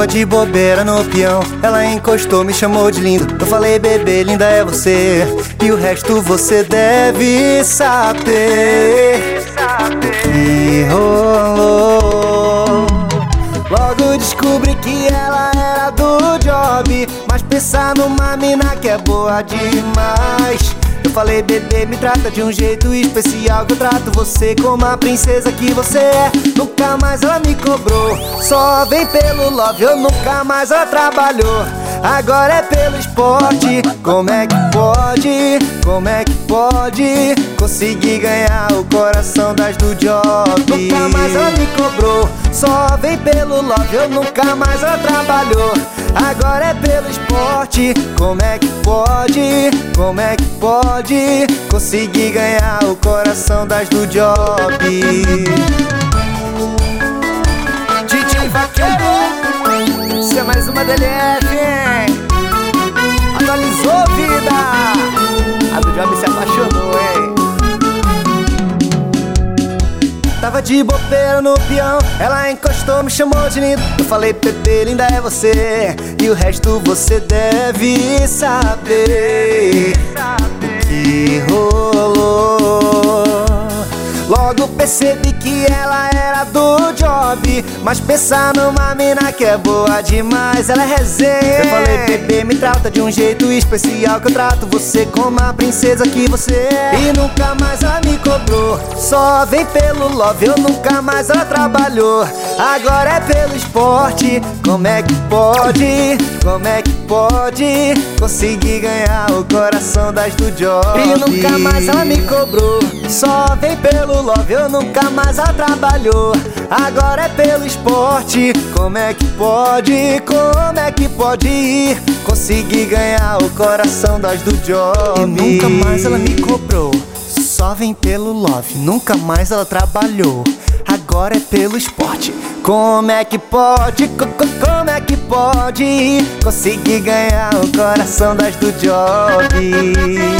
de bobeira no peão, ela encostou, me chamou de lindo. Eu falei, bebê, linda é você, e o resto você deve saber. Que rolou. Logo descobri que ela era do job, mas pensar numa mina que é boa demais. Eu falei, bebê, me trata de um jeito especial, que eu trato você como a princesa que você é. Nunca mais ela me cobrou, só vem pelo love. Eu nunca mais ela trabalhou, agora é pelo esporte. Como é que pode, como é que pode conseguir ganhar o coração das do job? Nunca mais ela me cobrou, só vem pelo love. Eu nunca mais ela trabalhou, agora é pelo esporte. Como é que pode, como é que pode conseguir ganhar o coração das do job? DJ Vaqueiro, isso é mais uma DLF, hein? Atualizou, vida! A do job se apaixonou, hein? Tava de bobeira no peão, ela encostou, me chamou de lindo. Eu falei, bebê, linda é você, e o resto você deve saber. Que rolou. Logo percebi que ela era do job, mas pensar numa mina que é boa demais, ela é resenha. Eu falei, bebê, me trata de um jeito especial, que eu trato você como a princesa que você é. E nunca mais ela me cobrou, só vem pelo love. Eu nunca mais ela trabalhou, agora é pelo esporte. Como é que pode, como é que pode conseguir ganhar o coração das do job? E nunca mais ela me cobrou, só vem pelo love. Eu nunca mais ela trabalhou, agora é pelo esporte. Como é que pode, como é que pode conseguir ganhar o coração das do job? E nunca mais ela me cobrou, só vem pelo love. Nunca mais ela trabalhou, agora é pelo esporte. Como é que pode, como é que pode conseguir ganhar o coração das do job?